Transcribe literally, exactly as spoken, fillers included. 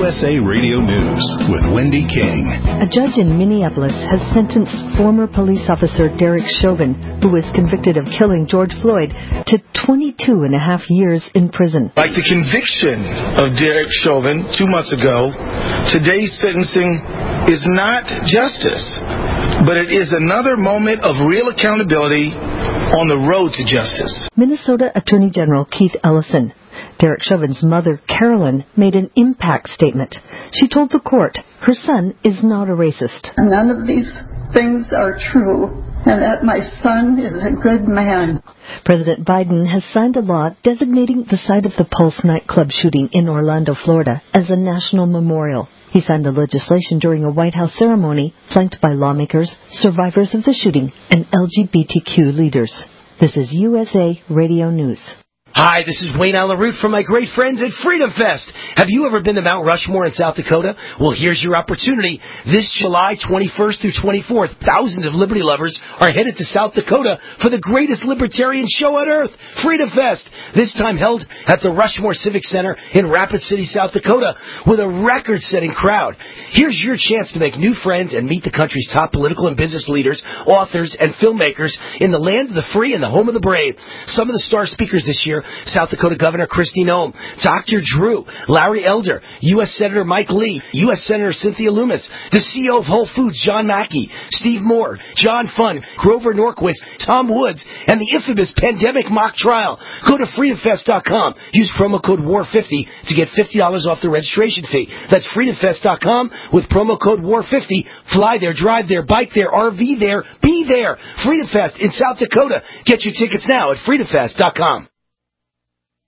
S A Radio News with Wendy King. A judge in Minneapolis has sentenced former police officer Derek Chauvin, who was convicted of killing George Floyd, to twenty-two and a half years in prison. Like the conviction of Derek Chauvin two months ago, today's sentencing is not justice, but it is another moment of real accountability on the road to justice. Minnesota Attorney General Keith Ellison. Derek Chauvin's mother, Carolyn, made an impact statement. She told the court her son is not a racist. None of these things are true, and that my son is a good man. President Biden has signed a law designating the site of the Pulse nightclub shooting in Orlando, Florida, as a national memorial. He signed the legislation during a White House ceremony flanked by lawmakers, survivors of the shooting, and L G B T Q leaders. This is U S A Radio News. Hi, this is Wayne Alaroot from my great friends at Freedom Fest. Have you ever been to Mount Rushmore in South Dakota? Well, here's your opportunity. This July twenty-first through twenty-fourth, thousands of liberty lovers are headed to South Dakota for the greatest libertarian show on earth, Freedom Fest. This time held at the Rushmore Civic Center in Rapid City, South Dakota, with a record-setting crowd. Here's your chance to make new friends and meet the country's top political and business leaders, authors, and filmmakers in the land of the free and the home of the brave. Some of the star speakers this year: South Dakota Governor Kristi Noem, Doctor Drew, Larry Elder, U S Senator Mike Lee, U S Senator Cynthia Lummis, the C E O of Whole Foods, John Mackey, Steve Moore, John Funn, Grover Norquist, Tom Woods, and the infamous pandemic mock trial. Go to freedom fest dot com. Use promo code war fifty to get fifty dollars off the registration fee. That's freedom fest dot com with promo code war fifty. Fly there, drive there, bike there, R V there, be there. Freedom Fest in South Dakota. Get your tickets now at freedom fest dot com.